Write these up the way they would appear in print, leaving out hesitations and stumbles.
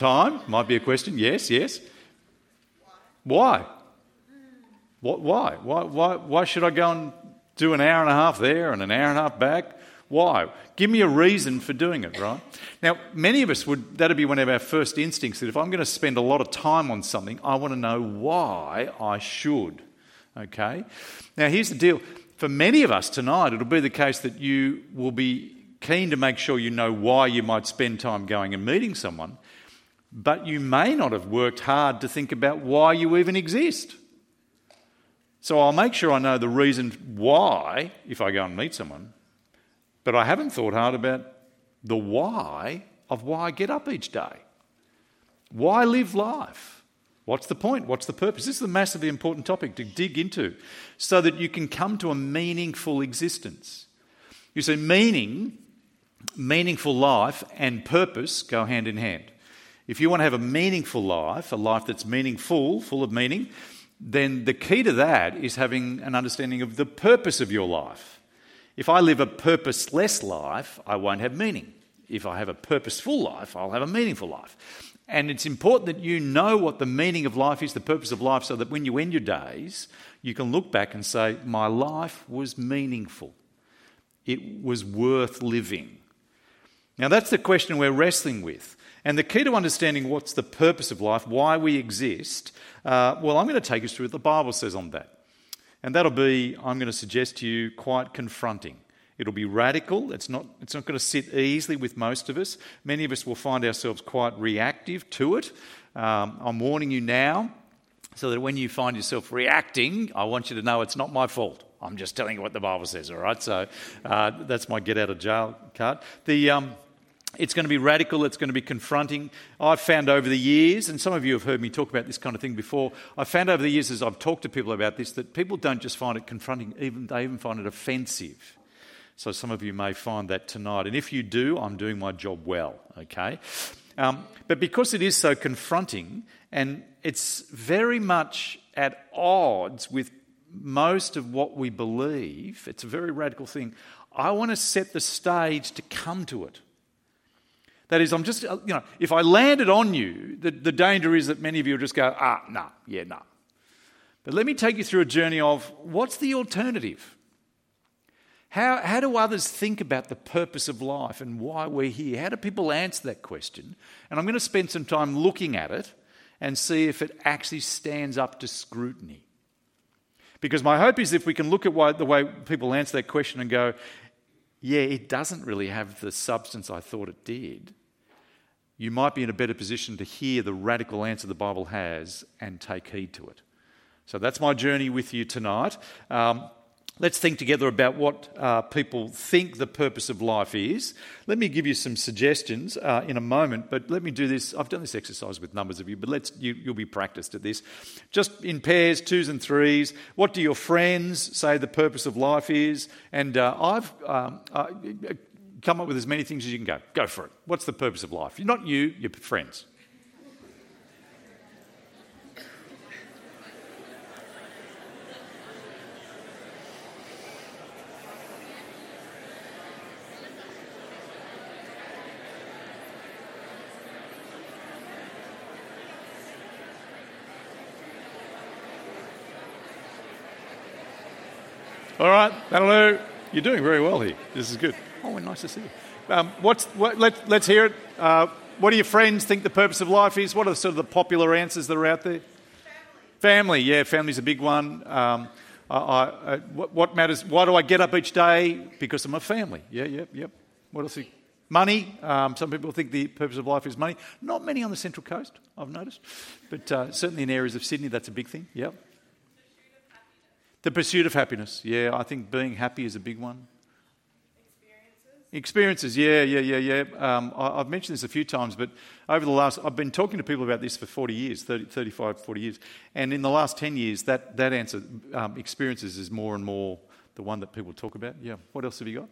Time might be a question. Yes. Why? Why? Why should I go and do an hour and a half there and an hour and a half back? Why? Give me a reason for doing it, right? Now, many of us that'd be one of our first instincts, that if I'm going to spend a lot of time on something, I want to know why I should. Okay? Now, here's the deal. For many of us tonight, it'll be the case that you will be keen to make sure you know why you might spend time going and meeting someone, but you may not have worked hard to think about why you even exist. So I'll make sure I know the reason why if I go and meet someone, but I haven't thought hard about the why of why I get up each day. Why live life? What's the point? What's the purpose? This is a massively important topic to dig into so that you can come to a meaningful existence. You see, meaningful life and purpose go hand in hand. If you want to have a meaningful life, a life that's meaningful, full of meaning, then the key to that is having an understanding of the purpose of your life. If I live a purposeless life, I won't have meaning. If I have a purposeful life, I'll have a meaningful life. And it's important that you know what the meaning of life is, the purpose of life, so that when you end your days, you can look back and say, my life was meaningful. It was worth living. Now, that's the question we're wrestling with. And the key to understanding what's the purpose of life, why we exist, well, I'm going to take us through what the Bible says on that. And that'll be, I'm going to suggest to you, quite confronting. It'll be radical. It's not going to sit easily with most of us. Many of us will find ourselves quite reactive to it. I'm warning you now, so that when you find yourself reacting, I want you to know it's not my fault. I'm just telling you what the Bible says, all right? So that's my get out of jail card. It's going to be radical, it's going to be confronting. I've found over the years, and some of you have heard me talk about this kind of thing before, I've found over the years as I've talked to people about this, that people don't just find it confronting, they even find it offensive. So some of you may find that tonight. And if you do, I'm doing my job well, okay? But because it is so confronting, and it's very much at odds with most of what we believe, it's a very radical thing, I want to set the stage to come to it. That is, I'm just, if I land it on you, the danger is that many of you will just go, no. But let me take you through a journey of what's the alternative? How do others think about the purpose of life and why we're here? How do people answer that question? And I'm going to spend some time looking at it and see if it actually stands up to scrutiny. Because my hope is if we can look at the way people answer that question and go, yeah, it doesn't really have the substance I thought it did, you might be in a better position to hear the radical answer the Bible has and take heed to it. So that's my journey with you tonight. Let's think together about what people think the purpose of life is. Let me give you some suggestions in a moment, but let me do this. I've done this exercise with numbers of you, but you'll be practiced at this. Just in pairs, 2s and 3s. What do your friends say the purpose of life is? And I've come up with as many things as you can go. Go for it. What's the purpose of life? Not you, your friends. All right, that'll do. You're doing very well here. This is good. Oh, nice to see you. Let's hear it. What do your friends think the purpose of life is? What are sort of the popular answers that are out there? Family, yeah, family's a big one. What matters? Why do I get up each day? Because of my family. Yeah. What else? Money. Some people think the purpose of life is money. Not many on the Central Coast, I've noticed. But certainly in areas of Sydney, that's a big thing. Yep. The pursuit of happiness. Yeah, I think being happy is a big one. Experiences, yeah. I've mentioned this a few times, but I've been talking to people about this for 40 years, 35, 40 years. And in the last 10 years, that answer, experiences, is more and more the one that people talk about. Yeah. What else have you got?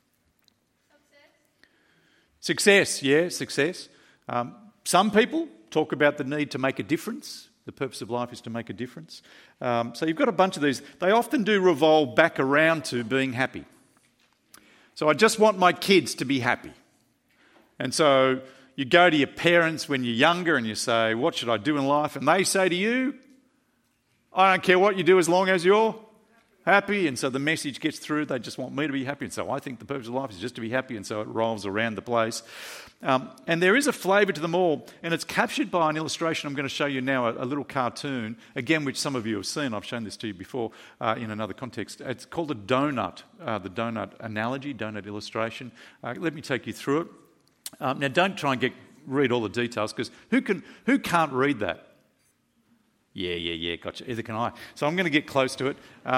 Success, yeah, success. Some people talk about the need to make a difference. The purpose of life is to make a difference. So you've got a bunch of these. They often do revolve back around to being happy. So I just want my kids to be happy. And so, you go to your parents when you're younger and you say, what should I do in life? And they say to you, I don't care what you do as long as you're happy. And so the message gets through. They just want me to be happy. And so I think the purpose of life is just to be happy. And so it rolls around the place. And there is a flavour to them all. And it's captured by an illustration I'm going to show you now, a little cartoon, again, which some of you have seen. I've shown this to you before in another context. It's called a donut, the donut analogy, donut illustration. Let me take you through it. Now, don't try and read all the details, because who can't read that? Yeah, gotcha. Either can I. So I'm going to get close to it.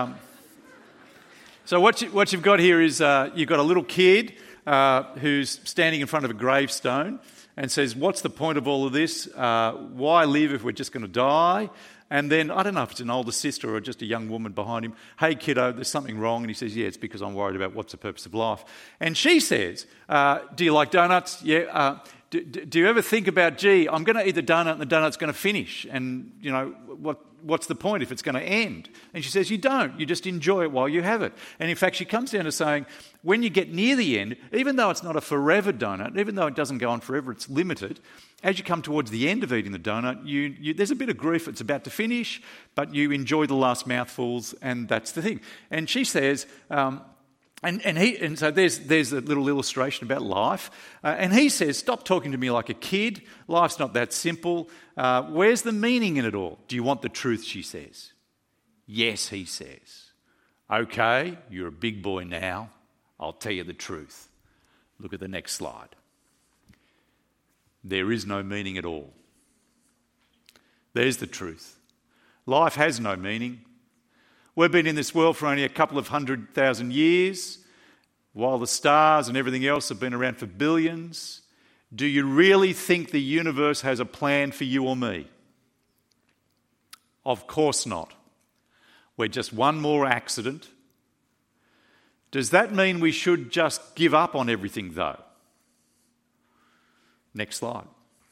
So what you've got here is you've got a little kid who's standing in front of a gravestone and says, what's the point of all of this? Why live if we're just going to die? And then, I don't know if it's an older sister or just a young woman behind him, hey kiddo, there's something wrong. And he says, yeah, it's because I'm worried about what's the purpose of life. And she says, do you like donuts? Yeah. Do you ever think about, gee, I'm going to eat the donut and the donut's going to finish, and, you know, what's the point if it's going to end? And she says, you don't. You just enjoy it while you have it. And in fact, she comes down to saying, when you get near the end, even though it's not a forever donut, even though it doesn't go on forever, it's limited, as you come towards the end of eating the donut, there's a bit of grief. It's about to finish, but you enjoy the last mouthfuls, and that's the thing. And she says... And so there's a little illustration about life. And he says, stop talking to me like a kid. Life's not that simple. Where's the meaning in it all? Do you want the truth, she says. Yes, he says. Okay, you're a big boy now. I'll tell you the truth. Look at the next slide. There is no meaning at all. There's the truth. Life has no meaning. We've been in this world for only a couple of 100,000 years, while the stars and everything else have been around for billions. Do you really think the universe has a plan for you or me? Of course not. We're just one more accident. Does that mean we should just give up on everything, though? Next slide.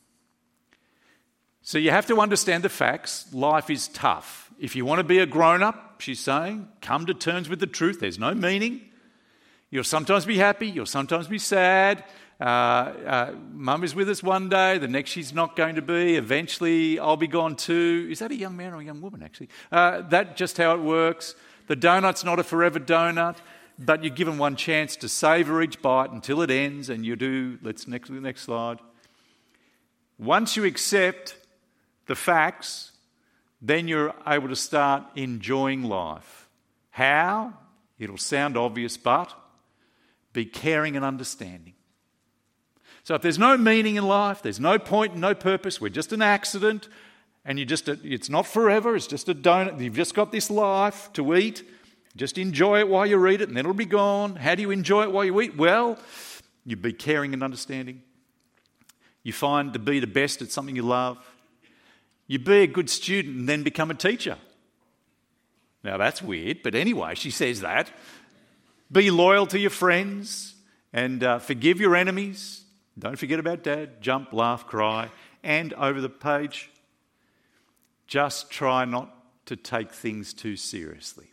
So you have to understand the facts. Life is tough. If you want to be a grown-up, she's saying, come to terms with the truth. There's no meaning. You'll sometimes be happy. You'll sometimes be sad. Mum is with us one day. The next she's not going to be. Eventually I'll be gone too. Is that a young man or a young woman, actually? That's just how it works. The donut's not a forever donut, but you're given one chance to savour each bite until it ends, and you do. Next slide. Once you accept the facts, then you're able to start enjoying life. How? It'll sound obvious, but be caring and understanding. So if there's no meaning in life, there's no point, no purpose, we're just an accident, and it's not forever, it's just a donut, you've just got this life to eat, just enjoy it while you eat it, and then it'll be gone. How do you enjoy it while you eat? Well, you be caring and understanding. You find to be the best at something you love. You be a good student and then become a teacher. Now that's weird, but anyway, she says that. Be loyal to your friends and forgive your enemies. Don't forget about Dad. Jump, laugh, cry. And over the page, just try not to take things too seriously.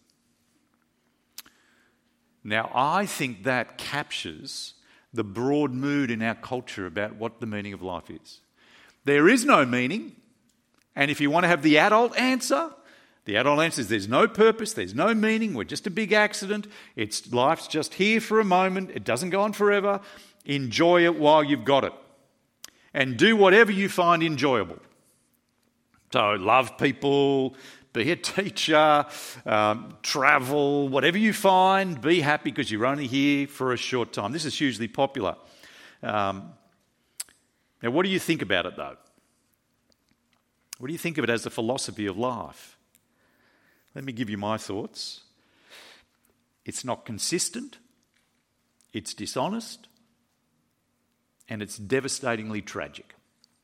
Now I think that captures the broad mood in our culture about what the meaning of life is. There is no meaning. And if you want to have the adult answer is there's no purpose, there's no meaning, we're just a big accident, life's just here for a moment, it doesn't go on forever. Enjoy it while you've got it. And do whatever you find enjoyable. So love people, be a teacher, travel, whatever you find, be happy because you're only here for a short time. This is hugely popular. Now, what do you think about it, though? What do you think of it as the philosophy of life? Let me give you my thoughts. It's not consistent, it's dishonest, and it's devastatingly tragic.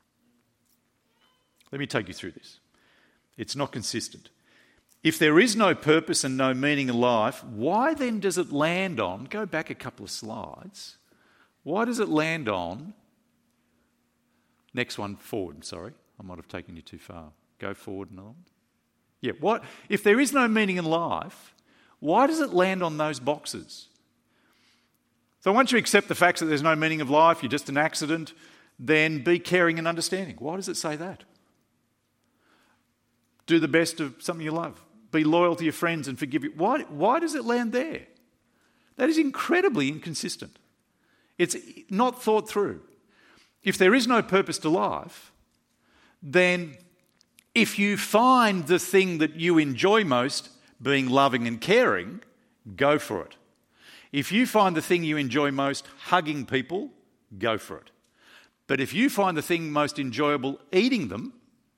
Let me take you through this. It's not consistent. If there is no purpose and no meaning in life, why then does it land on, go back a couple of slides, why does it land on, next one forward, sorry, I might have taken you too far. Go forward another one. Yeah, what if there is no meaning in life, why does it land on those boxes? So once you accept the facts that there's no meaning of life, you're just an accident, then be caring and understanding. Why does it say that? Do the best of something you love. Be loyal to your friends and forgive you. Why does it land there? That is incredibly inconsistent. It's not thought through. If there is no purpose to life, then if you find the thing that you enjoy most being loving and caring, go for it. If you find the thing you enjoy most hugging people, go for it. But if you find the thing most enjoyable eating them,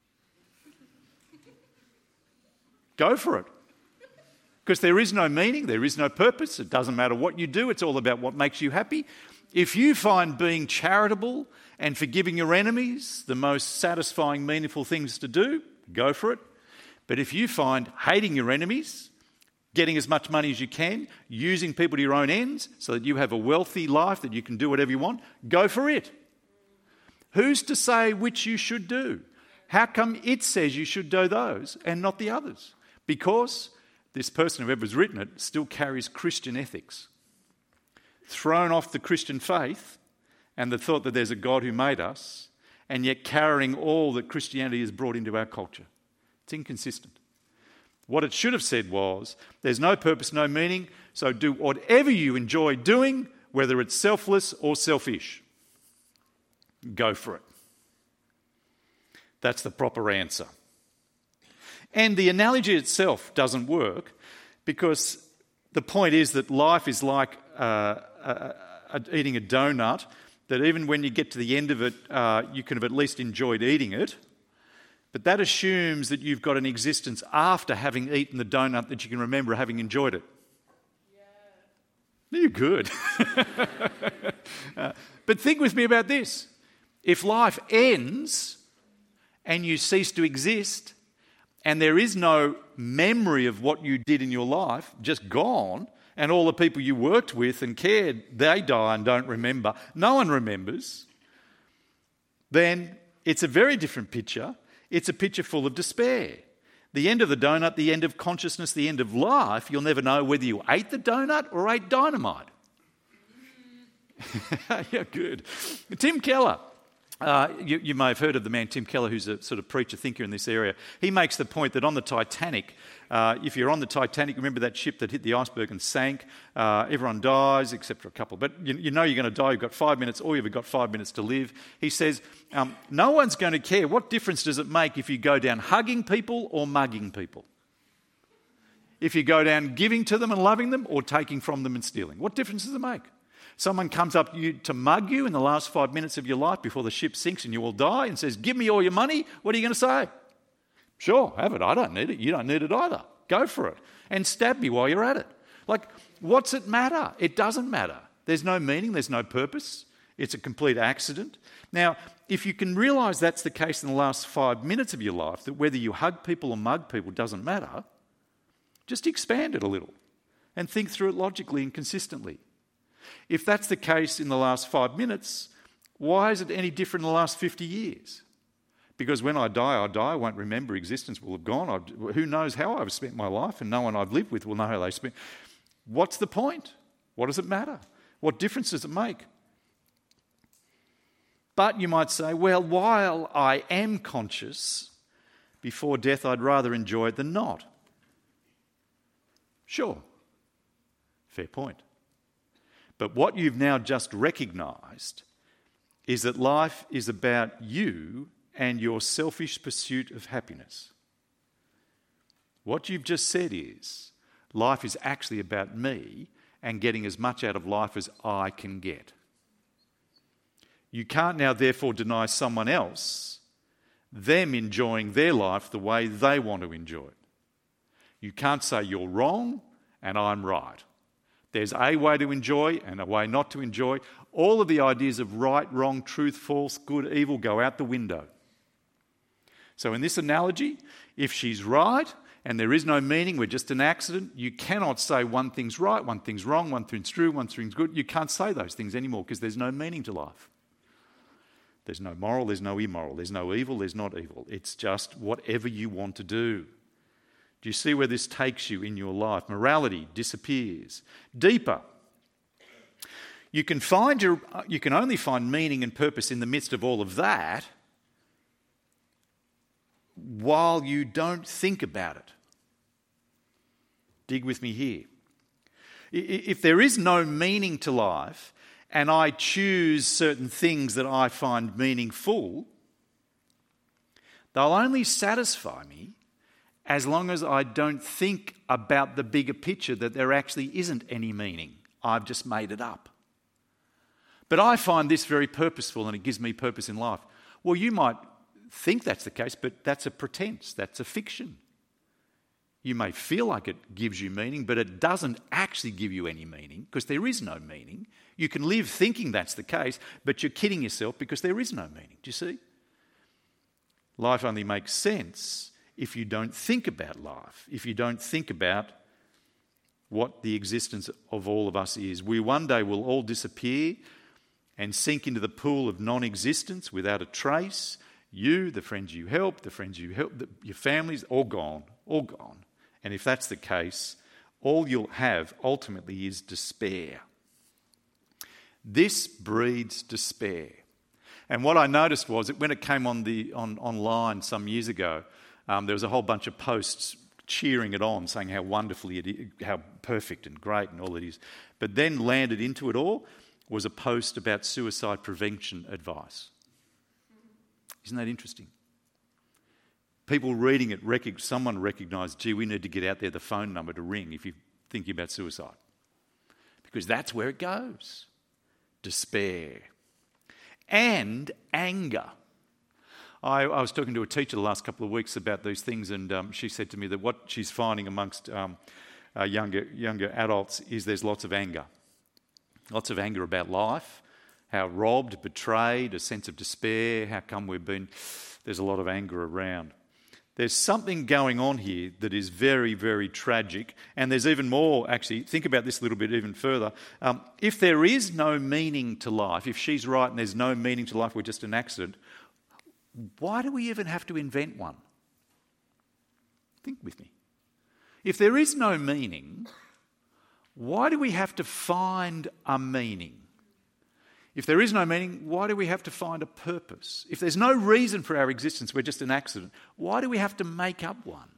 go for it. Because there is no meaning, there is no purpose. It doesn't matter what you do, it's all about what makes you happy. If you find being charitable and forgiving your enemies the most satisfying, meaningful things to do, go for it. But if you find hating your enemies, getting as much money as you can, using people to your own ends so that you have a wealthy life that you can do whatever you want, go for it. Who's to say which you should do? How come it says you should do those and not the others? Because this person, whoever's written it, still carries Christian ethics. Thrown off the Christian faith and the thought that there's a God who made us, and yet carrying all that Christianity has brought into our culture. It's inconsistent. What it should have said was, there's no purpose, no meaning, so do whatever you enjoy doing, whether it's selfless or selfish. Go for it. That's the proper answer. And the analogy itself doesn't work because the point is that life is like eating a donut, that even when you get to the end of it, you can have at least enjoyed eating it. But that assumes that you've got an existence after having eaten the donut that you can remember having enjoyed it. Yeah. You're good. But think with me about this. If life ends and you cease to exist and there is no memory of what you did in your life, just gone, and all the people you worked with and cared, they die and don't remember, no one remembers, then it's a very different picture. It's a picture full of despair. The end of the donut, the end of consciousness, the end of life, you'll never know whether you ate the donut or ate dynamite. Yeah, good. Tim Keller. You may have heard of the man Tim Keller, who's a sort of preacher thinker in this area. He makes the point that on the Titanic, if you're on the Titanic, remember that ship that hit the iceberg and sank, everyone dies except for a couple. But you know you're going to die, you've got 5 minutes, or you've got 5 minutes to live. He says, no one's going to care. What difference does it make if you go down hugging people or mugging people? If you go down giving to them and loving them or taking from them and stealing? What difference does it make? Someone comes up to you to mug you in the last 5 minutes of your life before the ship sinks and you all die and says, give me all your money. What are you going to say? Sure, have it. I don't need it. You don't need it either. Go for it. And stab me while you're at it. Like, what's it matter? It doesn't matter. There's no meaning. There's no purpose. It's a complete accident. Now, if you can realise that's the case in the last 5 minutes of your life, that whether you hug people or mug people doesn't matter, just expand it a little and think through it logically and consistently. If that's the case in the last 5 minutes, why is it any different in the last 50 years? Because when I die, I won't remember. Existence will have gone. Who knows how I've spent my life, and no one I've lived with will know how they spent. What's the point? What does it matter? What difference does it make? But you might say, well, while I am conscious, before death I'd rather enjoy it than not. Sure. Fair point. But what you've now just recognised is that life is about you and your selfish pursuit of happiness. What you've just said is, life is actually about me and getting as much out of life as I can get. You can't now therefore deny someone else them enjoying their life the way they want to enjoy it. You can't say you're wrong and I'm right. There's a way to enjoy and a way not to enjoy. All of the ideas of right, wrong, truth, false, good, evil go out the window. So in this analogy, if she's right and there is no meaning, we're just an accident, you cannot say one thing's right, one thing's wrong, one thing's true, one thing's good. You can't say those things anymore because there's no meaning to life. There's no moral, there's no immoral, there's no evil, there's not evil. It's just whatever you want to do. Do you see where this takes you in your life? Morality disappears. Deeper. You can only find meaning and purpose in the midst of all of that while you don't think about it. Dig with me here. If there is no meaning to life and I choose certain things that I find meaningful, they'll only satisfy me as long as I don't think about the bigger picture that there actually isn't any meaning. I've just made it up. But I find this very purposeful and it gives me purpose in life. Well, you might think that's the case, but that's a pretense, that's a fiction. You may feel like it gives you meaning, but it doesn't actually give you any meaning because there is no meaning. You can live thinking that's the case, but you're kidding yourself because there is no meaning. Do you see? Life only makes sense if you don't think about life, if you don't think about what the existence of all of us is. We one day will all disappear and sink into the pool of non-existence without a trace. You, the friends you help, your families, all gone, all gone. And if that's the case, all you'll have ultimately is despair. This breeds despair. And what I noticed was that when it came online some years ago, there was a whole bunch of posts cheering it on, saying how wonderfully it is, how perfect and great and all it is. But then landed into it all was a post about suicide prevention advice. Isn't that interesting? People reading it, someone recognised, gee, we need to get out there the phone number to ring if you're thinking about suicide. Because that's where it goes. Despair. And anger. I was talking to a teacher the last couple of weeks about these things, and she said to me that what she's finding amongst younger adults is there's lots of anger. Lots of anger about life, how robbed, betrayed, a sense of despair, how come there's a lot of anger around. There's something going on here that is very, very tragic, and there's even more, actually. Think about this a little bit even further. If there is no meaning to life, if she's right and there's no meaning to life, we're just an accident, why do we even have to invent one? Think with me. If there is no meaning, why do we have to find a meaning? If there is no meaning, why do we have to find a purpose? If there's no reason for our existence, we're just an accident, why do we have to make up one?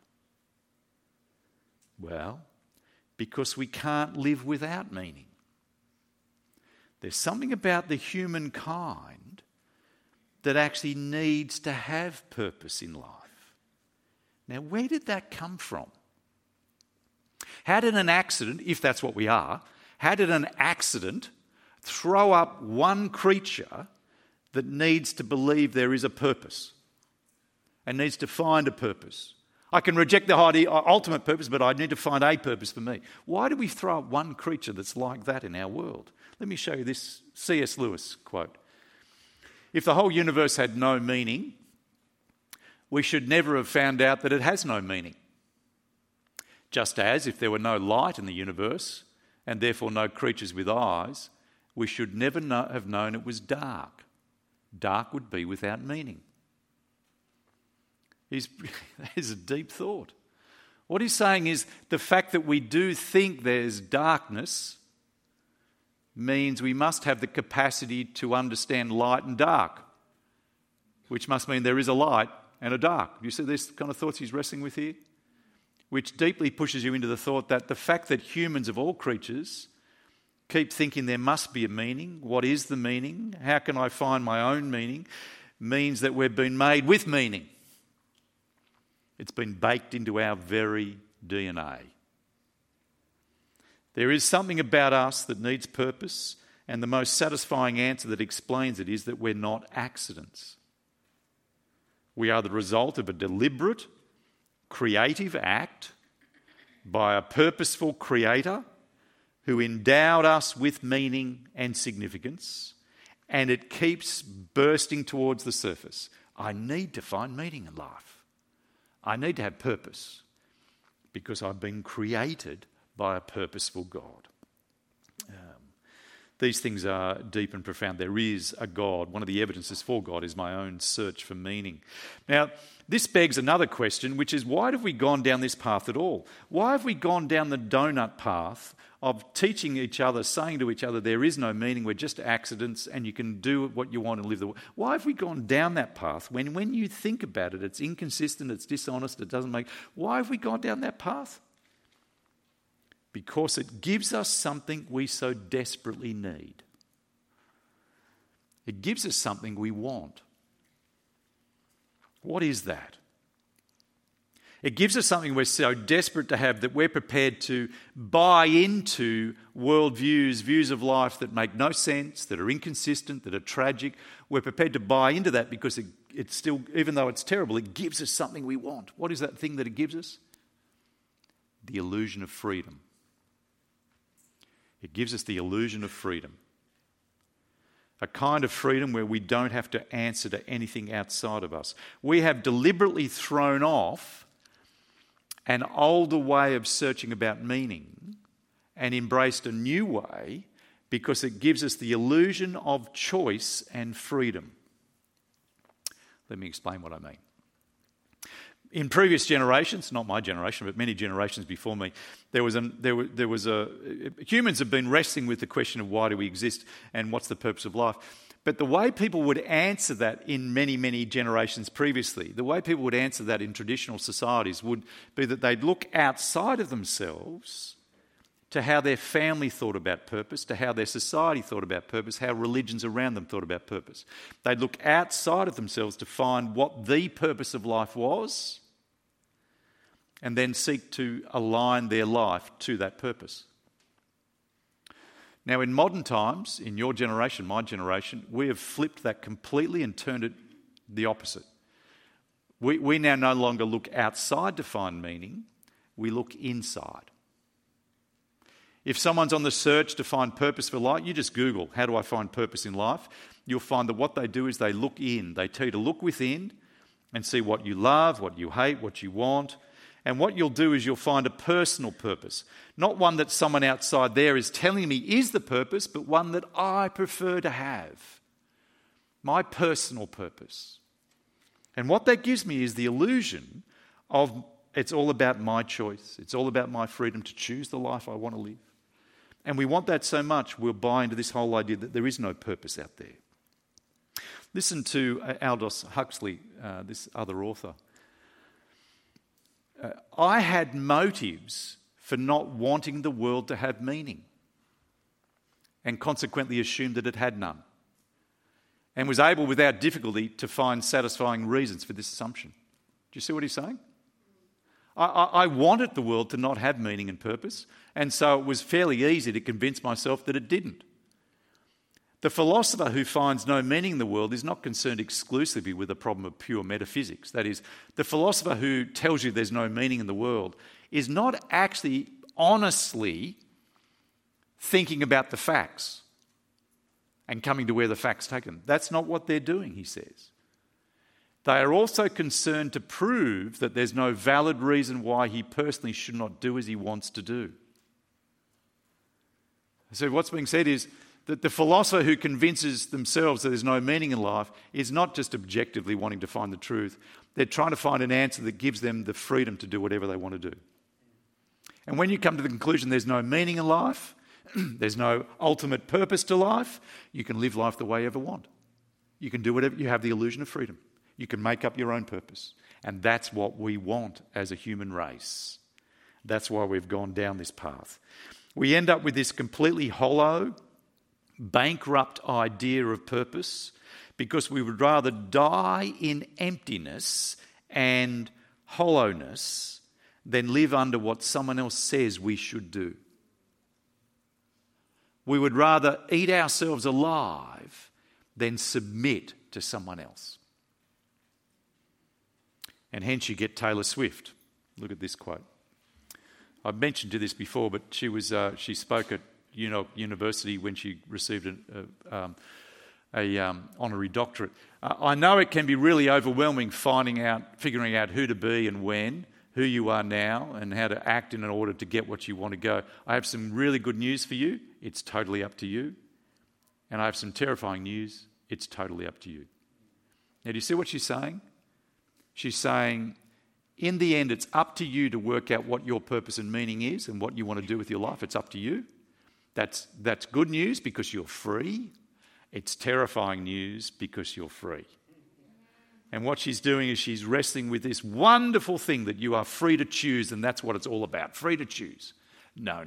Well, because we can't live without meaning. There's something about the human kind that actually needs to have purpose in life. Now, where did that come from? How did an accident, if that's what we are, how did an accident throw up one creature that needs to believe there is a purpose and needs to find a purpose? I can reject the ultimate purpose, but I need to find a purpose for me. Why do we throw up one creature that's like that in our world? Let me show you this C.S. Lewis quote. If the whole universe had no meaning, we should never have found out that it has no meaning. Just as if there were no light in the universe and therefore no creatures with eyes, we should never have known it was dark. Dark would be without meaning. That is a deep thought. What he's saying is the fact that we do think there's darkness means we must have the capacity to understand light and dark, which must mean there is a light and a dark. You see these kind of thoughts he's wrestling with here? Which deeply pushes you into the thought that the fact that humans of all creatures keep thinking there must be a meaning, what is the meaning, how can I find my own meaning, means that we've been made with meaning. It's been baked into our very DNA. There is something about us that needs purpose, and the most satisfying answer that explains it is that we're not accidents. We are the result of a deliberate, creative act by a purposeful creator who endowed us with meaning and significance, and it keeps bursting towards the surface. I need to find meaning in life. I need to have purpose because I've been created by a purposeful God. These things are deep and profound. There is a God. One of the evidences for God is my own search for meaning. Now, this begs another question, which is why have we gone down this path at all? Why have we gone down the donut path of teaching each other, saying to each other, there is no meaning, we're just accidents and you can do what you want and live the way. Why have we gone down that path when you think about it, it's inconsistent, it's dishonest, it doesn't make... Why have we gone down that path? Because it gives us something we so desperately need. It gives us something we want. What is that? It gives us something we're so desperate to have that we're prepared to buy into worldviews, views of life that make no sense, that are inconsistent, that are tragic. We're prepared to buy into that because it's still, even though it's terrible, it gives us something we want. What is that thing that it gives us? The illusion of freedom. It gives us the illusion of freedom. A kind of freedom where we don't have to answer to anything outside of us. We have deliberately thrown off an older way of searching about meaning and embraced a new way because it gives us the illusion of choice and freedom. Let me explain what I mean. In previous generations, not my generation, but many generations before me, humans have been wrestling with the question of why do we exist and what's the purpose of life. But the way people would answer that in many, many generations previously, the way people would answer that in traditional societies would be that they'd look outside of themselves to how their family thought about purpose, to how their society thought about purpose, how religions around them thought about purpose. They'd look outside of themselves to find what the purpose of life was and then seek to align their life to that purpose. Now, in modern times, in your generation, my generation, we have flipped that completely and turned it the opposite. We now no longer look outside to find meaning, we look inside. If someone's on the search to find purpose for life, you just Google, how do I find purpose in life? You'll find that what they do is they look in. They tell you to look within and see what you love, what you hate, what you want. And what you'll do is you'll find a personal purpose. Not one that someone outside there is telling me is the purpose, but one that I prefer to have. My personal purpose. And what that gives me is the illusion of it's all about my choice. It's all about my freedom to choose the life I want to live. And we want that so much, we'll buy into this whole idea that there is no purpose out there. Listen to Aldous Huxley, this other author. I had motives for not wanting the world to have meaning and consequently assumed that it had none and was able without difficulty to find satisfying reasons for this assumption. Do you see what he's saying? I wanted the world to not have meaning and purpose, and so it was fairly easy to convince myself that it didn't. The philosopher who finds no meaning in the world is not concerned exclusively with the problem of pure metaphysics. That is, the philosopher who tells you there's no meaning in the world is not actually honestly thinking about the facts and coming to where the facts take them. That's not what they're doing, he says. They are also concerned to prove that there's no valid reason why he personally should not do as he wants to do. So what's being said is that the philosopher who convinces themselves that there's no meaning in life is not just objectively wanting to find the truth. They're trying to find an answer that gives them the freedom to do whatever they want to do. And when you come to the conclusion there's no meaning in life, there's no ultimate purpose to life, you can live life the way you ever want. You can do whatever, you have the illusion of freedom. You can make up your own purpose. And that's what we want as a human race. That's why we've gone down this path. We end up with this completely hollow, bankrupt idea of purpose because we would rather die in emptiness and hollowness than live under what someone else says we should do. We would rather eat ourselves alive than submit to someone else. And hence you get Taylor Swift. Look at this quote. I've mentioned to this before, but she spoke at University when she received an honorary doctorate. I know it can be really overwhelming figuring out who to be and when, who you are now, and how to act in order to get what you want to go. I have some really good news for you. It's totally up to you. And I have some terrifying news. It's totally up to you. Now, do you see what she's saying? She's saying, in the end, it's up to you to work out what your purpose and meaning is and what you want to do with your life. It's up to you. That's good news because you're free. It's terrifying news because you're free. And what she's doing is she's wrestling with this wonderful thing that you are free to choose, and that's what it's all about, free to choose. No.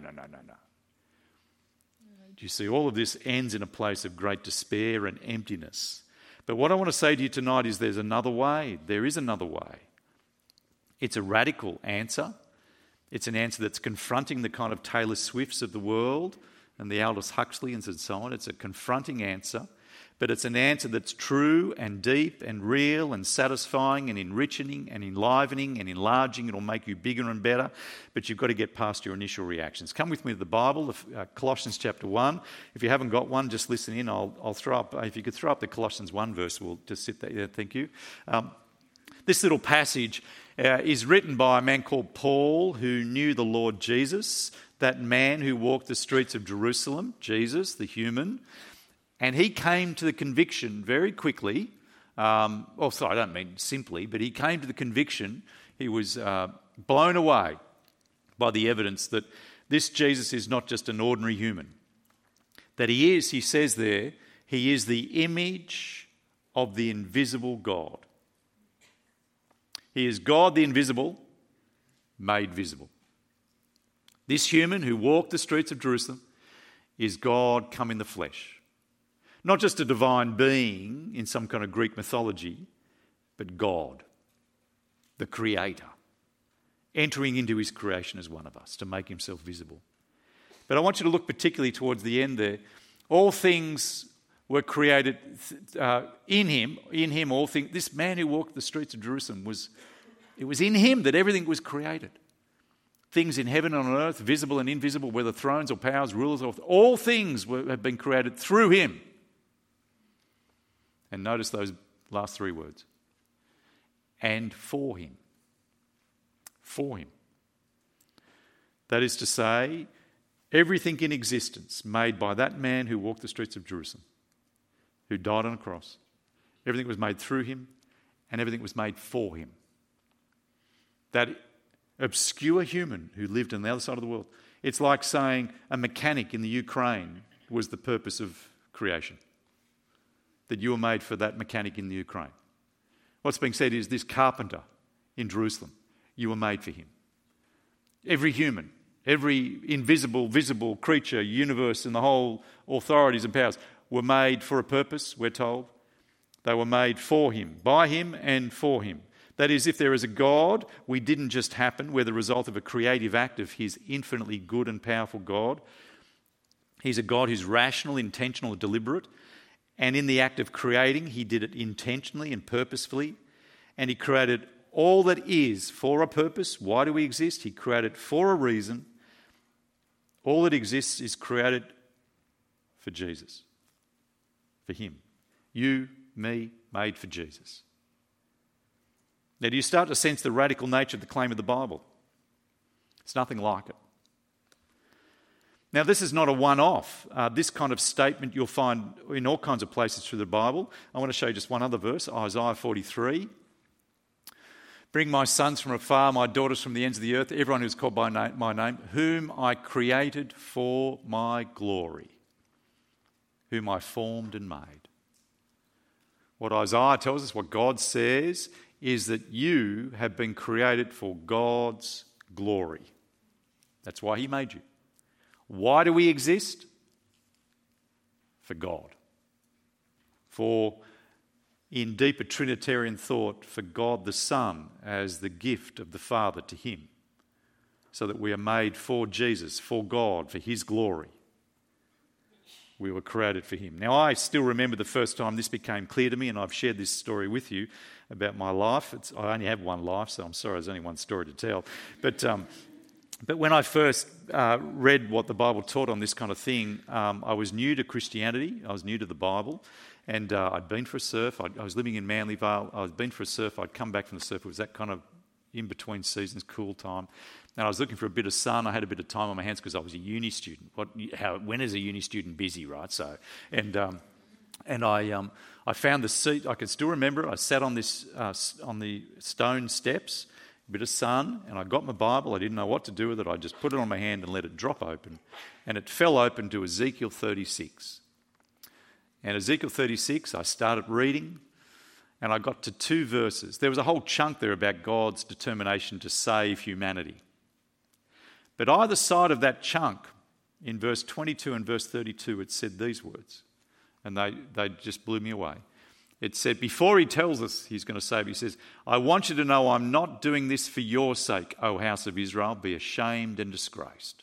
Do you see, all of this ends in a place of great despair and emptiness. But what I want to say to you tonight is there's another way. There is another way. It's a radical answer. It's an answer that's confronting the kind of Taylor Swifts of the world and the Aldous Huxleys and so on. It's a confronting answer, but it's an answer that's true and deep and real and satisfying and enriching and enlivening and enlarging. It'll make you bigger and better, but you've got to get past your initial reactions. Come with me to the Bible, Colossians chapter 1. If you haven't got one, just listen in. I'll throw up, if you could throw up the Colossians 1 verse, we'll just sit there. Yeah, thank you. This little passage is written by a man called Paul who knew the Lord Jesus, that man who walked the streets of Jerusalem, Jesus, the human, and he came to the conviction very quickly, I don't mean simply, but he came to the conviction, he was blown away by the evidence that this Jesus is not just an ordinary human, that he says there, he is the image of the invisible God. He is God the invisible, made visible. This human who walked the streets of Jerusalem is God come in the flesh. Not just a divine being in some kind of Greek mythology, but God, the Creator, entering into his creation as one of us to make himself visible. But I want you to look particularly towards the end there. All things were created in him all things. This man who walked the streets of Jerusalem, it was in him that everything was created. Things in heaven and on earth, visible and invisible, whether thrones or powers, rulers, all things have been created through him. And notice those last three words. And for him. For him. That is to say, everything in existence made by that man who walked the streets of Jerusalem, who died on a cross, everything was made through him and everything was made for him. That obscure human who lived on the other side of the world. It's like saying a mechanic in the Ukraine was the purpose of creation. That you were made for that mechanic in the Ukraine. What's being said is this carpenter in Jerusalem, you were made for him. Every human, every invisible, visible creature, universe and the whole authorities and powers were made for a purpose, we're told. They were made for him, by him and for him. That is, if there is a God, we didn't just happen. We're the result of a creative act of his infinitely good and powerful God. He's a God who's rational, intentional, and deliberate. And in the act of creating, he did it intentionally and purposefully. And he created all that is for a purpose. Why do we exist? He created for a reason. All that exists is created for Jesus, for him. You, me, made for Jesus. Now, do you start to sense the radical nature of the claim of the Bible? It's nothing like it. Now, this is not a one-off. This kind of statement you'll find in all kinds of places through the Bible. I want to show you just one other verse, Isaiah 43. Bring my sons from afar, my daughters from the ends of the earth, everyone who's called by my name, whom I created for my glory, whom I formed and made. What Isaiah tells us, what God says, is that you have been created for God's glory. That's why he made you. Why do we exist? For God. For, in deeper Trinitarian thought, for God the Son as the gift of the Father to him. So that we are made for Jesus, for God, for his glory. We were created for him. Now, I still remember the first time this became clear to me, and I've shared this story with you about my life. I only have one life, so I'm sorry there's only one story to tell. But when I first read what the Bible taught on this kind of thing, I was new to Christianity. I was new to the Bible. And I'd been for a surf. I was living in Manly Vale. I'd been for a surf. I'd come back from the surf. It was that kind of in-between seasons, cool time. And I was looking for a bit of sun. I had a bit of time on my hands because I was a uni student. When is a uni student busy, right? So, and I found the seat. I can still remember. I sat on the stone steps a bit of sun, and I got my Bible. I didn't know what to do with it. I just put it on my hand and let it drop open. And it fell open to Ezekiel 36. And Ezekiel 36, I started reading, and I got to 2 verses. There was a whole chunk there about God's determination to save humanity. But either side of that chunk, in verse 22 and verse 32, it said these words, and they just blew me away. It said, before he tells us he's going to save, he says, I want you to know I'm not doing this for your sake, O house of Israel. Be ashamed and disgraced.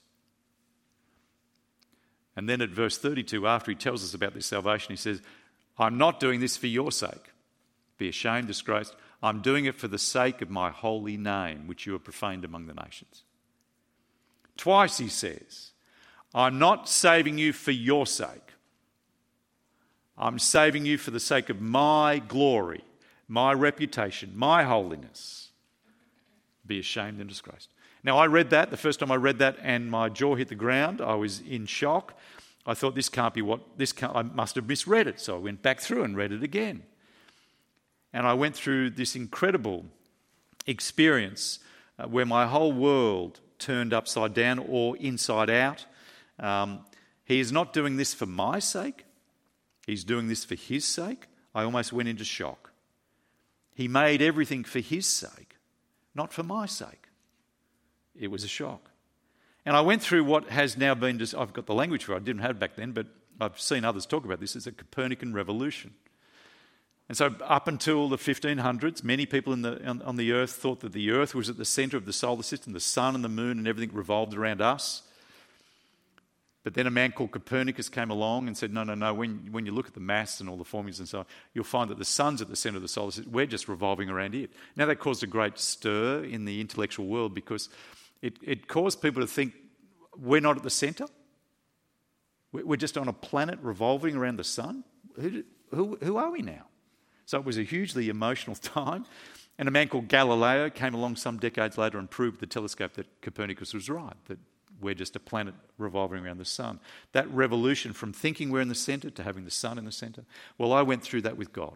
And then at verse 32, after he tells us about this salvation, he says, I'm not doing this for your sake. Be ashamed, disgraced. I'm doing it for the sake of my holy name, which you have profaned among the nations. Twice he says, I'm not saving you for your sake. I'm saving you for the sake of my glory, my reputation, my holiness. Be ashamed and disgraced. Now, I read that, the first time I read that, and my jaw hit the ground. I was in shock. I thought, I must have misread it. So I went back through and read it again. And I went through this incredible experience where my whole world turned upside down or inside out. He is not doing this for my sake. He's doing this for his sake. I almost went into shock. He made everything for his sake, not for my sake. It was a shock. And I went through what has now been, I've got the language for it, I didn't have it back then, but I've seen others talk about this, as a Copernican revolution. And so up until the 1500s, many people on the earth thought that the earth was at the centre of the solar system, the sun and the moon and everything revolved around us. But then a man called Copernicus came along and said, no, when you look at the maths and all the formulas and so on, you'll find that the sun's at the centre of the solar system. We're just revolving around it. Now that caused a great stir in the intellectual world because it caused people to think we're not at the centre. We're just on a planet revolving around the sun. Who are we now? So it was a hugely emotional time. And a man called Galileo came along some decades later and proved with the telescope that Copernicus was right, that we're just a planet revolving around the sun. That revolution from thinking we're in the centre to having the sun in the centre. Well, I went through that with God.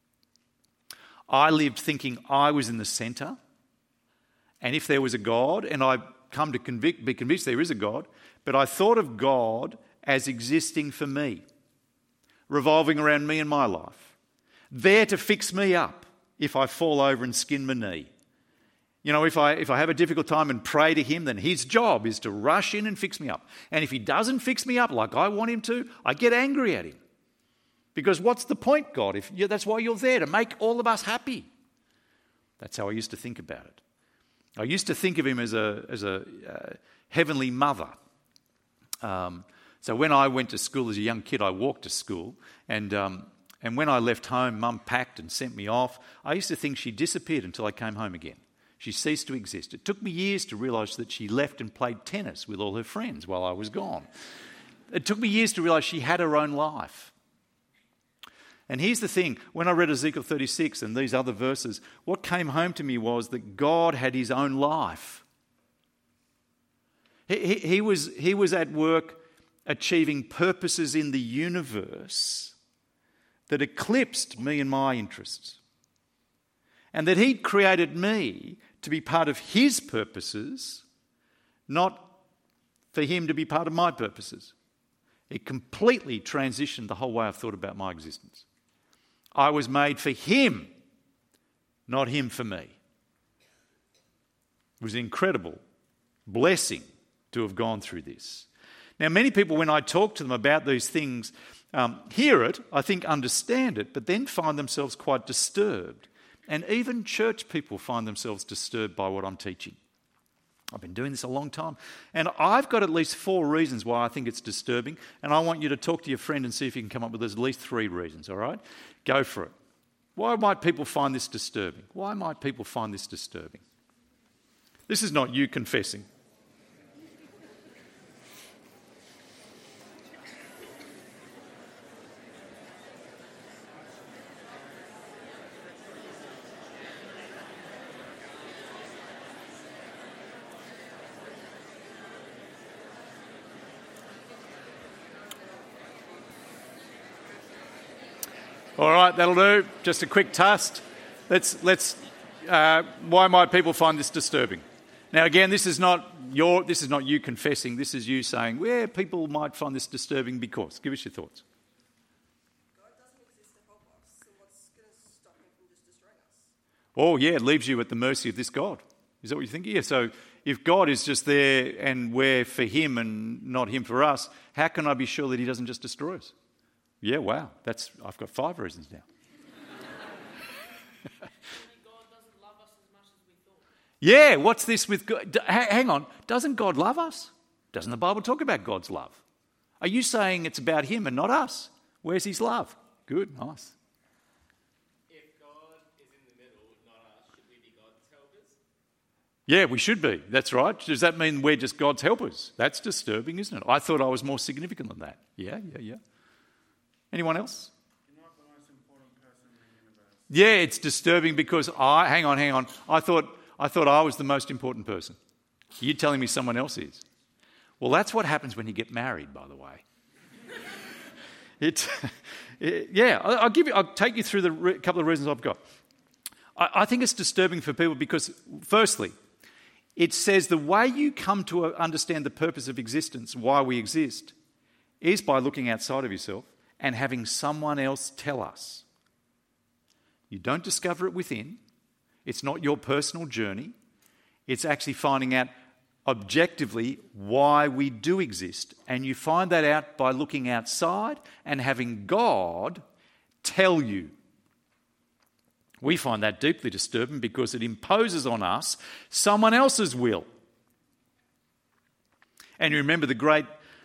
I lived thinking I was in the centre, and if there was a God, and I come to be convinced there is a God, but I thought of God as existing for me, revolving around me and my life, there to fix me up if I fall over and skin my knee. You know, if I have a difficult time and pray to him, then his job is to rush in and fix me up. And if he doesn't fix me up like I want him to, I get angry at him. Because what's the point, God? That's why you're there, to make all of us happy. That's how I used to think about it. I used to think of him as a heavenly mother. So when I went to school as a young kid, I walked to school, and when I left home, Mum packed and sent me off. I used to think she disappeared until I came home again. She ceased to exist. It took me years to realise that she left and played tennis with all her friends while I was gone. It took me years to realise she had her own life. And here's the thing, when I read Ezekiel 36 and these other verses, what came home to me was that God had his own life. He was at work achieving purposes in the universe that eclipsed me and my interests. And that he'd created me to be part of his purposes, not for him to be part of my purposes. It completely transitioned the whole way I've thought about my existence. I was made for him, not him for me. It was an incredible blessing to have gone through this. Now, many people, when I talk to them about these things, hear it, I think understand it, but then find themselves quite disturbed. And even church people find themselves disturbed by what I'm teaching. I've been doing this a long time. And I've got at least 4 reasons why I think it's disturbing. And I want you to talk to your friend and see if you can come up with at least 3 reasons, all right? Go for it. Why might people find this disturbing? Why might people find this disturbing? This is not you confessing. All right, that'll do. Just a quick test. Let's why might people find this disturbing? Now, again, this is not you confessing. This is you saying, well, people might find this disturbing because. Give us your thoughts. God doesn't exist to help us, so what's going to stop him from just destroying us? Oh, yeah, it leaves you at the mercy of this God. Is that what you think? Yeah, so if God is just there and we're for him and not him for us, how can I be sure that he doesn't just destroy us? Yeah, wow, I've got 5 reasons now. Yeah, what's this with God? Hang on, doesn't God love us? Doesn't the Bible talk about God's love? Are you saying it's about him and not us? Where's his love? Good, nice. If God is in the middle, not us, should we be God's helpers? Yeah, we should be. That's right. Does that mean we're just God's helpers? That's disturbing, isn't it? I thought I was more significant than that. Yeah. Anyone else? You're not the most important person in the universe. Yeah, it's disturbing because hang on. I thought I was the most important person. You're telling me someone else is. Well, that's what happens when you get married, by the way. I'll take you through the couple of reasons I've got. I think it's disturbing for people because, firstly, it says the way you come to understand the purpose of existence, why we exist, is by looking outside of yourself and having someone else tell us. You don't discover it within. It's not your personal journey. It's actually finding out objectively why we do exist. And you find that out by looking outside and having God tell you. We find that deeply disturbing because it imposes on us someone else's will. And you remember the great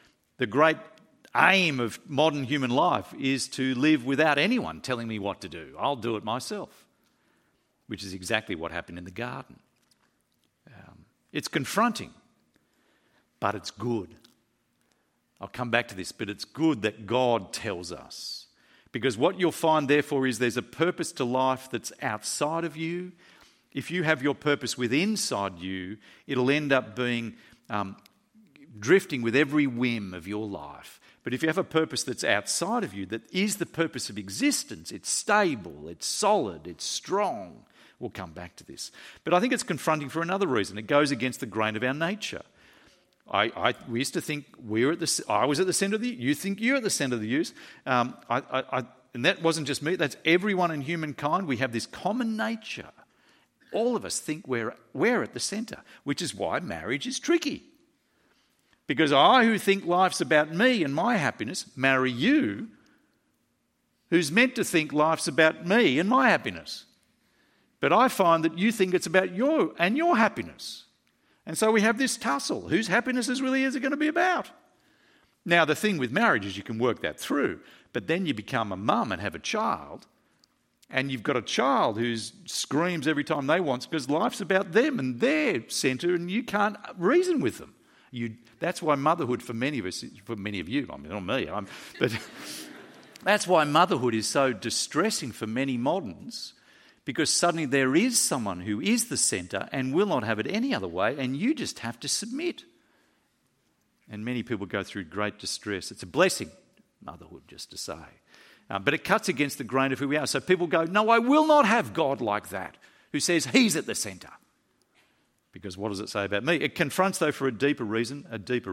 aim of modern human life is to live without anyone telling me what to do. I'll do it myself, which is exactly what happened in the garden. It's confronting, but it's good. I'll come back to this, but it's good that God tells us. Because what you'll find, therefore, is there's a purpose to life that's outside of you. If you have your purpose within inside you, it'll end up being drifting with every whim of your life. But if you have a purpose that's outside of you, that is the purpose of existence, it's stable, it's solid, it's strong. We'll come back to this. But I think it's confronting for another reason. It goes against the grain of our nature. We used to think I was at the centre of the use. You think you're at the centre of the use. And that wasn't just me. That's everyone in humankind. We have this common nature. All of us think we're at the centre, which is why marriage is tricky. Because I, who think life's about me and my happiness, marry you, who's meant to think life's about me and my happiness. But I find that you think it's about your happiness. And so we have this tussle. Whose happiness is it going to be about? Now, the thing with marriage is you can work that through, but then you become a mum and have a child, and you've got a child who screams every time they want because life's about them and their centre, and you can't reason with them. That's why motherhood for many of us, for many of you, I mean, not me, but that's why motherhood is so distressing for many moderns. Because suddenly there is someone who is the centre and will not have it any other way, and you just have to submit. And many people go through great distress. It's a blessing, motherhood, just to say. But it cuts against the grain of who we are. So people go, no, I will not have God like that, who says he's at the centre. Because what does it say about me? It confronts, though, for a deeper reason.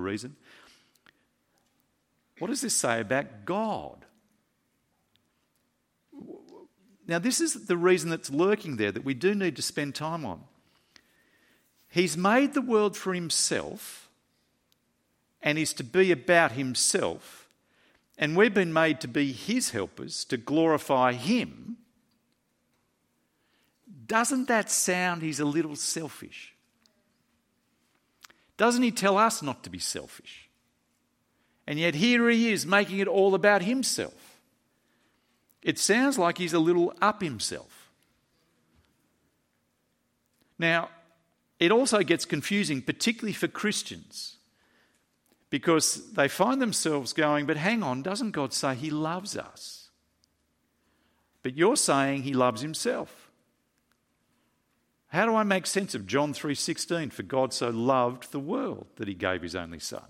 What does this say about God? Now, this is the reason that's lurking there that we do need to spend time on. He's made the world for himself and is to be about himself, and we've been made to be his helpers to glorify him. Doesn't that sound he's a little selfish? Doesn't he tell us not to be selfish? And yet here he is making it all about himself. It sounds like he's a little up himself. Now, it also gets confusing, particularly for Christians, because they find themselves going, but hang on, doesn't God say he loves us? But you're saying he loves himself. How do I make sense of John 3:16? For God so loved the world that he gave his only son.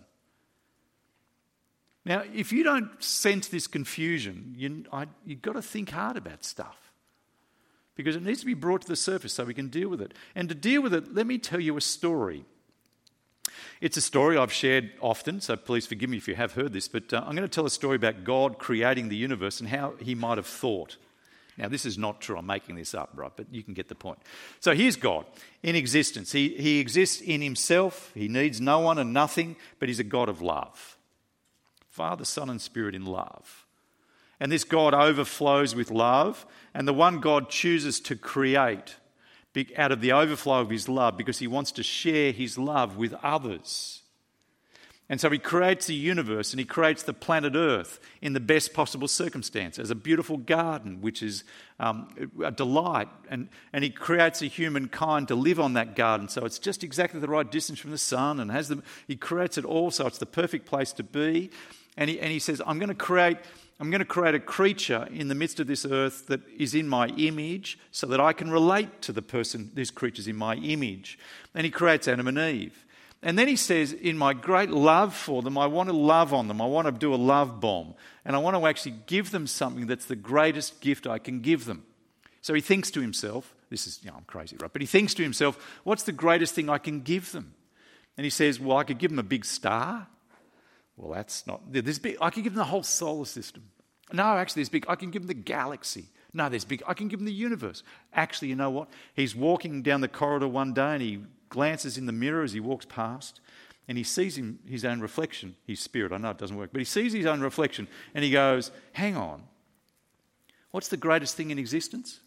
Now, if you don't sense this confusion, you've got to think hard about stuff. because it needs to be brought to the surface so we can deal with it. And to deal with it, let me tell you a story. It's a story I've shared often, so please forgive me if you have heard this, but I'm going to tell a story about God creating the universe and how he might have thought. Now, this is not true. I'm making this up, right? But you can get the point. So here's God in existence. He exists in himself. He needs no one and nothing, but he's a God of love. Father, Son, and Spirit in love. And this God overflows with love, and the one God chooses to create out of the overflow of his love because he wants to share his love with others. And so he creates the universe and he creates the planet Earth in the best possible circumstance as a beautiful garden, which is a delight. And he creates a humankind to live on that garden. So it's just exactly the right distance from the sun and he creates it all so it's the perfect place to be. And he says, I'm going to create a creature in the midst of this earth that is in my image so that I can relate to the person, this creature's in my image. And he creates Adam and Eve. And then he says, in my great love for them, I want to love on them. I want to do a love bomb. And I want to actually give them something that's the greatest gift I can give them. So he thinks to himself, I'm crazy, right? But he thinks to himself, what's the greatest thing I can give them? And he says, well, I could give them a big star. Well, that's not, there's big, I could give them the whole solar system. No, actually, there's big, I can give them the galaxy. No, there's big, I can give them the universe. Actually, you know what? He's walking down the corridor one day and he glances in the mirror as he walks past and he sees his own reflection, his spirit. I know it doesn't work, but he sees his own reflection and he goes, hang on, what's the greatest thing in existence?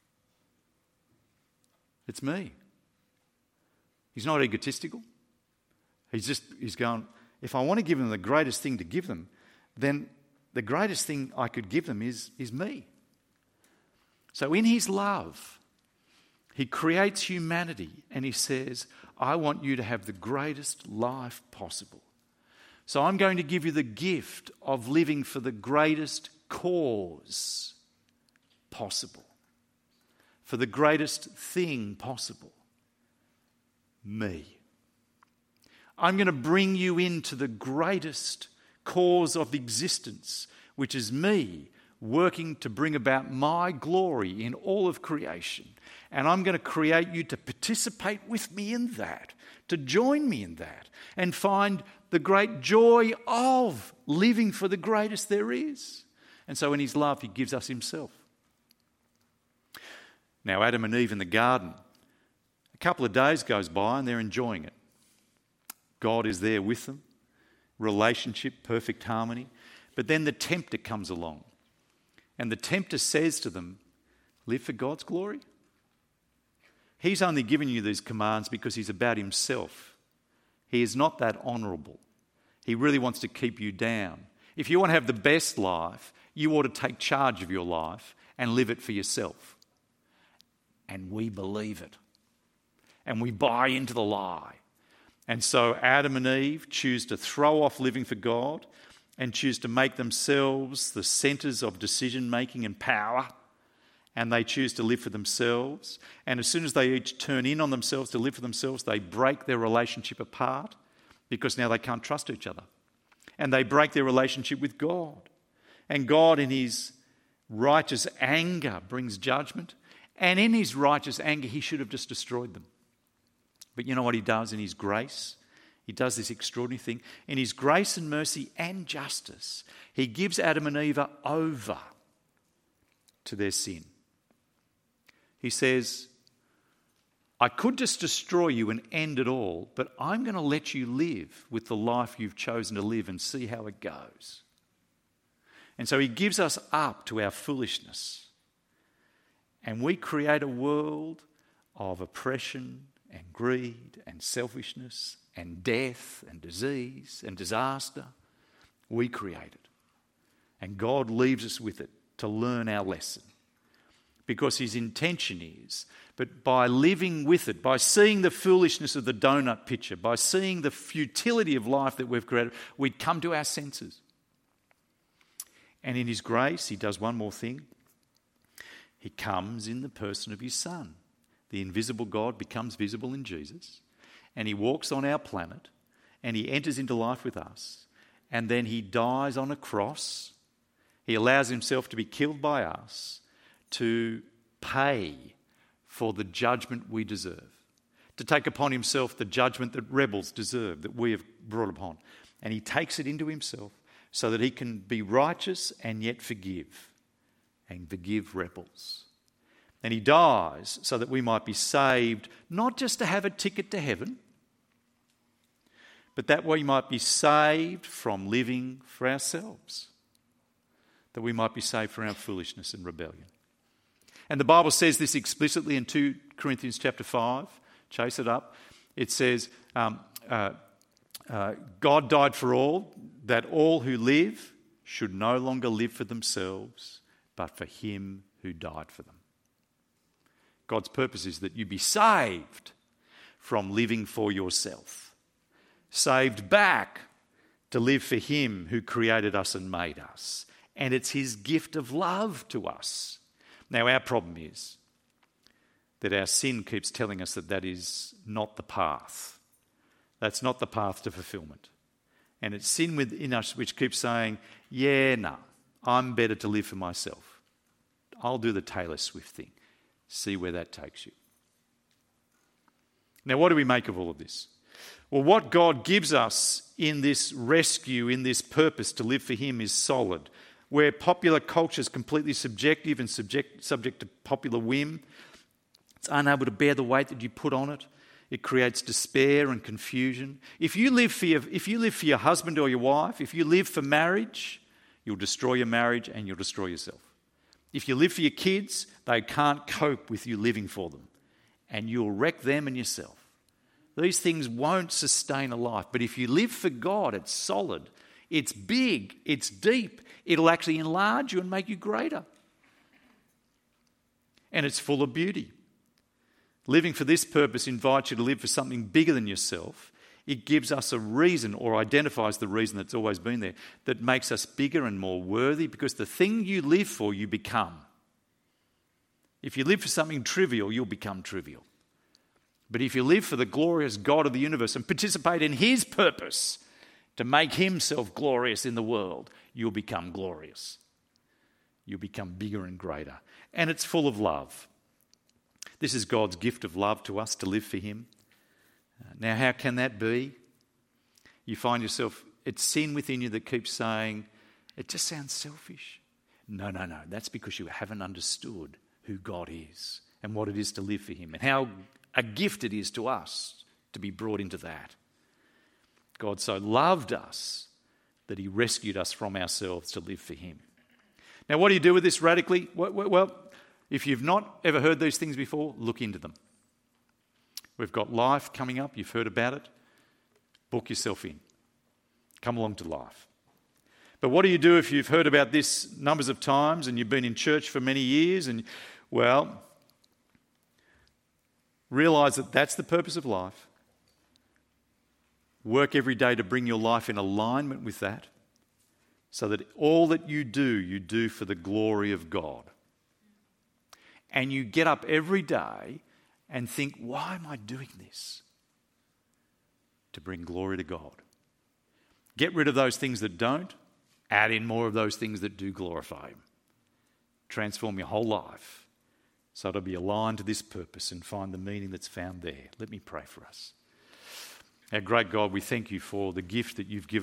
It's me. He's not egotistical. He's going, if I want to give them the greatest thing to give them, then the greatest thing I could give them is me. So in his love, he creates humanity and he says, I want you to have the greatest life possible. So I'm going to give you the gift of living for the greatest cause possible, for the greatest thing possible, me. I'm going to bring you into the greatest cause of existence, which is me working to bring about my glory in all of creation. And I'm going to create you to participate with me in that, to join me in that, and find the great joy of living for the greatest there is. And so in his love, he gives us himself. Now, Adam and Eve in the garden, a couple of days goes by and they're enjoying it. God is there with them, relationship, perfect harmony. But then the tempter comes along. And the tempter says to them, live for God's glory. He's only given you these commands because he's about himself. He is not that honourable. He really wants to keep you down. If you want to have the best life, you ought to take charge of your life and live it for yourself. And we believe it. And we buy into the lie. And so Adam and Eve choose to throw off living for God and choose to make themselves the centres of decision-making and power. And they choose to live for themselves. And as soon as they each turn in on themselves to live for themselves, they break their relationship apart because now they can't trust each other. And they break their relationship with God. And God, in his righteous anger, brings judgment. And in his righteous anger, he should have just destroyed them. But you know what he does in his grace? He does this extraordinary thing. In his grace and mercy and justice, he gives Adam and Eve over to their sin. He says, I could just destroy you and end it all, but I'm going to let you live with the life you've chosen to live and see how it goes. And so he gives us up to our foolishness. And we create a world of oppression and greed and selfishness and death and disease and disaster. We create it. And God leaves us with it to learn our lesson. Because his intention is, but by living with it, by seeing the foolishness of the donut picture, by seeing the futility of life that we've created, we'd come to our senses. And in his grace, he does one more thing. He comes in the person of his Son. The invisible God becomes visible in Jesus, and he walks on our planet, and he enters into life with us, and then he dies on a cross. He allows himself to be killed by us to pay for the judgment we deserve, to take upon himself the judgment that rebels deserve, that we have brought upon. And he takes it into himself so that he can be righteous and yet forgive rebels. And he dies so that we might be saved, not just to have a ticket to heaven, but that we might be saved from living for ourselves, that we might be saved from our foolishness and rebellion. And the Bible says this explicitly in 2 Corinthians chapter 5. Chase it up. It says, God died for all, that all who live should no longer live for themselves, but for him who died for them. God's purpose is that you be saved from living for yourself, saved back to live for him who created us and made us. And it's his gift of love to us. Now, our problem is that our sin keeps telling us that that is not the path. That's not the path to fulfillment. And it's sin within us which keeps saying, I'm better to live for myself. I'll do the Taylor Swift thing. See where that takes you. Now, what do we make of all of this? Well, what God gives us in this rescue, in this purpose to live for him is solid. Where popular culture is completely subjective and subject to popular whim, it's unable to bear the weight that you put on it. It creates despair and confusion. If you live for your husband or your wife, if you live for marriage, you'll destroy your marriage and you'll destroy yourself. If you live for your kids, they can't cope with you living for them, and you'll wreck them and yourself. These things won't sustain a life. But if you live for God, it's solid, it's big, it's deep. It'll actually enlarge you and make you greater. And it's full of beauty. Living for this purpose invites you to live for something bigger than yourself. It gives us a reason, or identifies the reason that's always been there, that makes us bigger and more worthy, because the thing you live for, you become. If you live for something trivial, you'll become trivial. But if you live for the glorious God of the universe and participate in his purpose to make himself glorious in the world, you'll become glorious. You'll become bigger and greater. And it's full of love. This is God's gift of love to us, to live for him. Now, how can that be? You find yourself, it's sin within you that keeps saying, it just sounds selfish. No. That's because you haven't understood who God is and what it is to live for him and how a gift it is to us to be brought into that. God so loved us that he rescued us from ourselves to live for him. Now, what do you do with this radically? Well, if you've not ever heard these things before, look into them. We've got Life coming up. You've heard about it. Book yourself in. Come along to Life. But what do you do if you've heard about this numbers of times and you've been in church for many years and, well, realise that that's the purpose of life. Work every day to bring your life in alignment with that, so that all that you do for the glory of God. And you get up every day and think, why am I doing this? To bring glory to God. Get rid of those things that don't, add in more of those things that do glorify him. Transform your whole life so it'll be aligned to this purpose and find the meaning that's found there. Let me pray for us. Our great God, we thank you for the gift that you've given